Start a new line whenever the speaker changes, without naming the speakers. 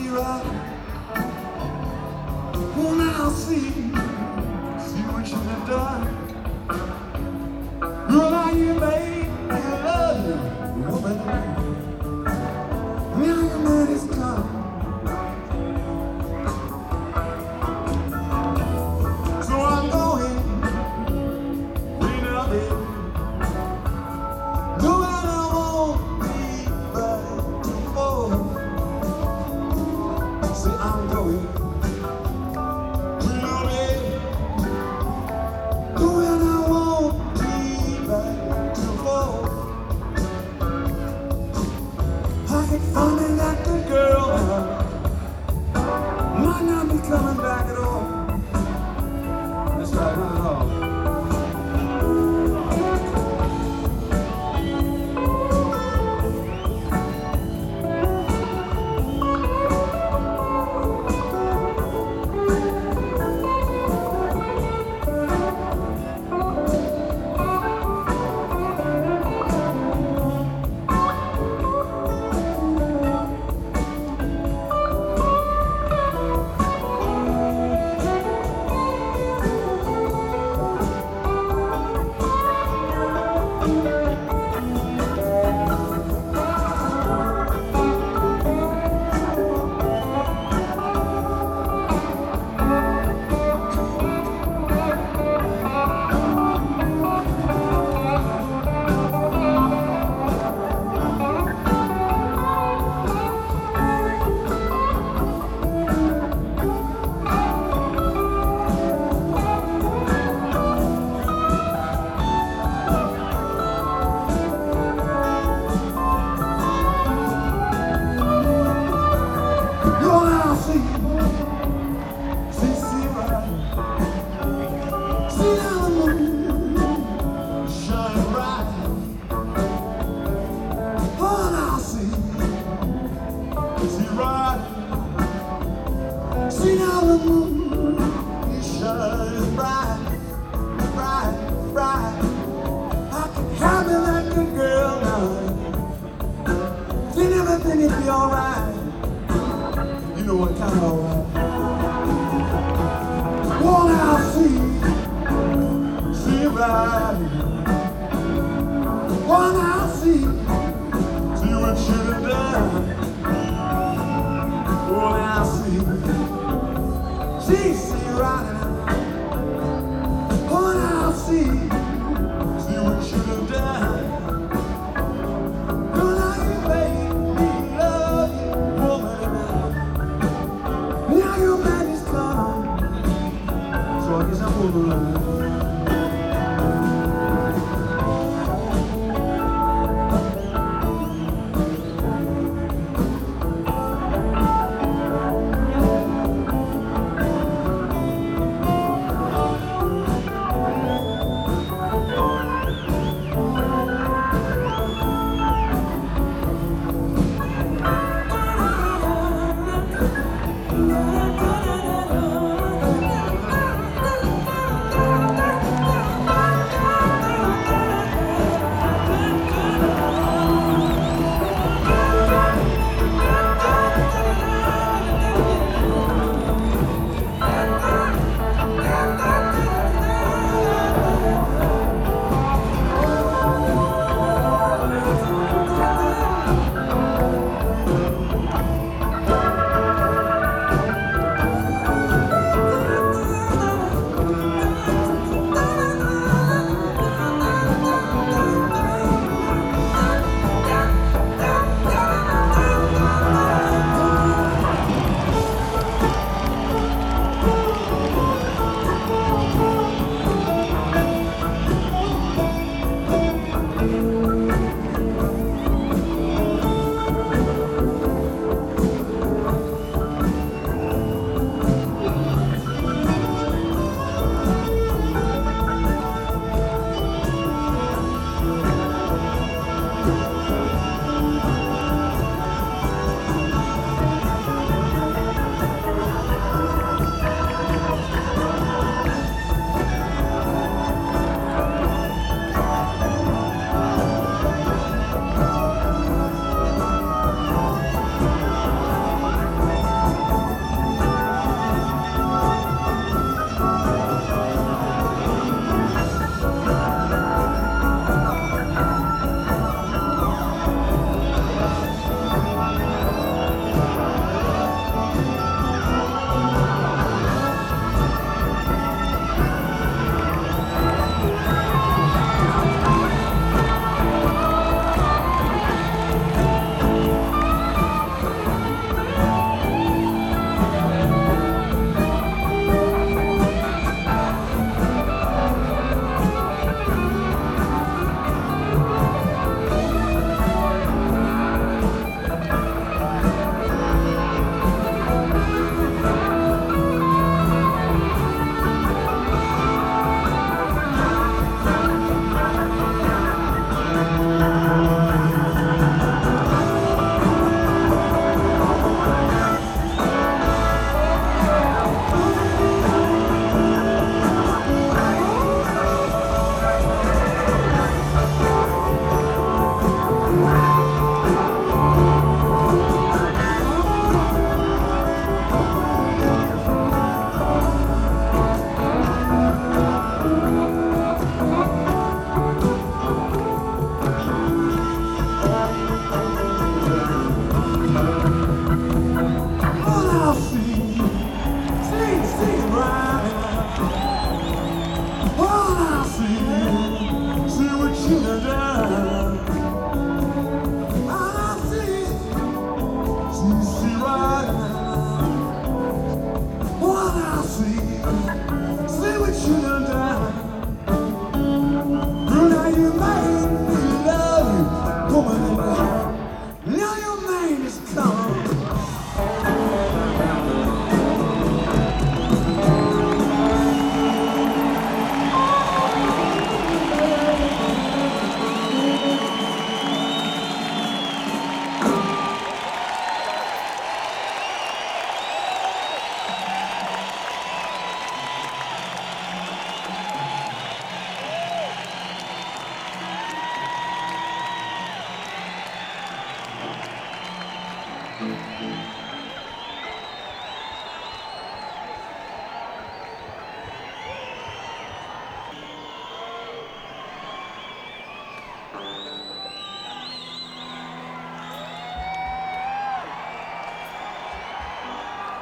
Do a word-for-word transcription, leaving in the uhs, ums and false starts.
right. Well, now see, see what you have done. Girl, now you made me love you, woman. Now your man is come. So I'm going, clean up it. No, I won't be back before. See, I'm going. Finding that good girl might not be coming back at all. That's right, not at all. See now the moon, it shines bright, bright, bright. I can have me that good girl now. Then everything will be alright. You know what kind of alright. One I'll see, see right. One I'll see, see what you have done. One I'll see. See, see right now. What I'll see, see what you have done. Girl, now you made me love you, woman. Now your man is gone. So I guess I'm over.